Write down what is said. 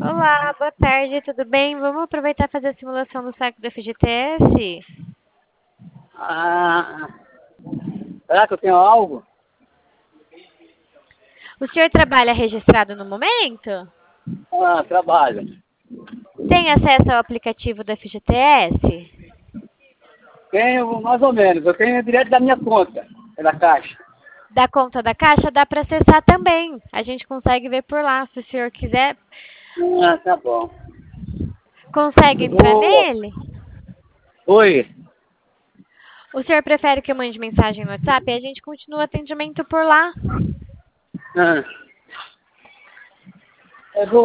Olá, boa tarde, tudo bem? Vamos aproveitar e fazer a simulação do saque do FGTS? Será que eu tenho algo? O senhor trabalha registrado no momento? Trabalho. Tem acesso ao aplicativo do FGTS? Tenho mais ou menos. Eu tenho direto da minha conta, da Caixa. Da conta da Caixa dá para acessar também. A gente consegue ver por lá, se o senhor quiser. Tá bom. Consegue Eu entrar vou... nele? Oi. O senhor prefere que eu mande mensagem no WhatsApp? E a gente continua o atendimento por lá. Ah. Eu vou